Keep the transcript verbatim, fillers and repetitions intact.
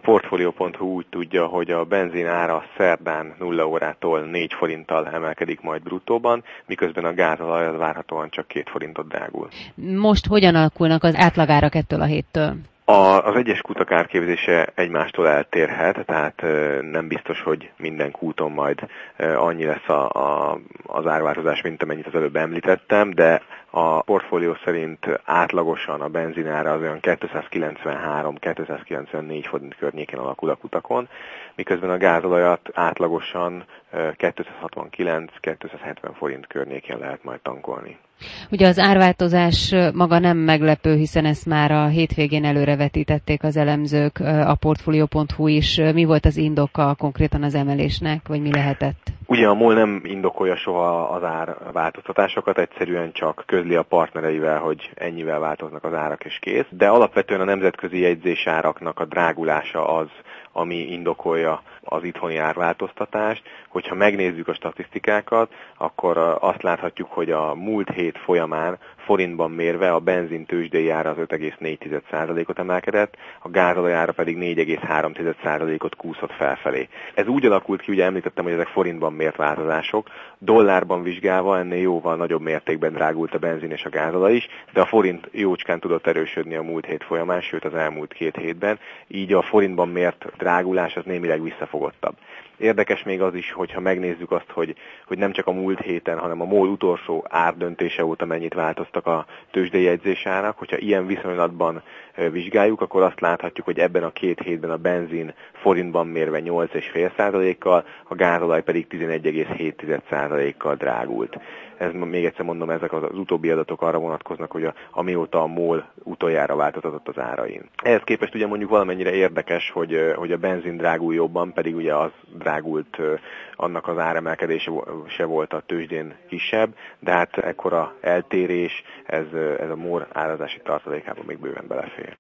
Portfolio pont hu úgy tudja, hogy a benzin ára szerdán nulla órától négy forinttal emelkedik majd bruttóban, miközben a gázolaj az várhatóan csak két forintot drágul. Most hogyan alakulnak az átlagárak ettől a héttől? A, az egyes kutak árképzése egymástól eltérhet, tehát nem biztos, hogy minden kúton majd annyi lesz a, a, az árváltozás, mint amennyit az előbb említettem, de a portfólió szerint átlagosan a benzinára az olyan kétszázkilencvenhárom-kétszázkilencvennégy forint környéken alakul a kutakon, miközben a gázolajat átlagosan kétszázhatvankilenc-kétszázhetven forint környékén lehet majd tankolni. Ugye az árváltozás maga nem meglepő, hiszen ezt már a hétvégén előrevetítették az elemzők, a Portfolio pont hu is. Mi volt az indoka konkrétan az emelésnek, vagy mi lehetett? Ugye a MOL nem indokolja soha az árváltoztatásokat, egyszerűen csak közli a partnereivel, hogy ennyivel változnak az árak és kész, de alapvetően a nemzetközi jegyzésáraknak a drágulása az, ami indokolja az itthoni árváltoztatást. Hogyha megnézzük a statisztikákat, akkor azt láthatjuk, hogy a múlt hét folyamán forintban mérve a benzin tőzsdei ára az öt egész négy százalékot emelkedett, a gázolaj ára pedig négy egész három százalékot kúszott felfelé. Ez úgy alakult ki, ugye említettem, hogy ezek forintban mért változások, dollárban vizsgálva ennél jóval nagyobb mértékben drágult a benzin és a gázolaj is, de a forint jócskán tudott erősödni a múlt hét folyamán, sőt az elmúlt két hétben, így a forintban mért drágulás az némileg visszafogottabb. Érdekes még az is, hogyha megnézzük azt, hogy, hogy nem csak a múlt héten, hanem a MOL utolsó árdöntése óta mennyit változtak a tőzsdei jegyzésárak, hogyha ilyen viszonylatban vizsgáljuk, akkor azt láthatjuk, hogy ebben a két hétben a benzin forintban mérve nyolc egész öt százalékkal, a gázolaj pedig tizenegy egész hét százalékkal drágult. Ez, még egyszer mondom, ezek az, az utóbbi adatok arra vonatkoznak, hogy a, amióta a MOL utoljára változtatott az árain. Ehhez képest ugye mondjuk valamennyire érdekes, hogy, hogy a benzin drágul jobban, pedig ugye az drágult, annak az áremelkedése se volt a tőzsdén kisebb, de hát ekkora eltérés, ez, ez a MOL árazási tartalékában még bőven belefér.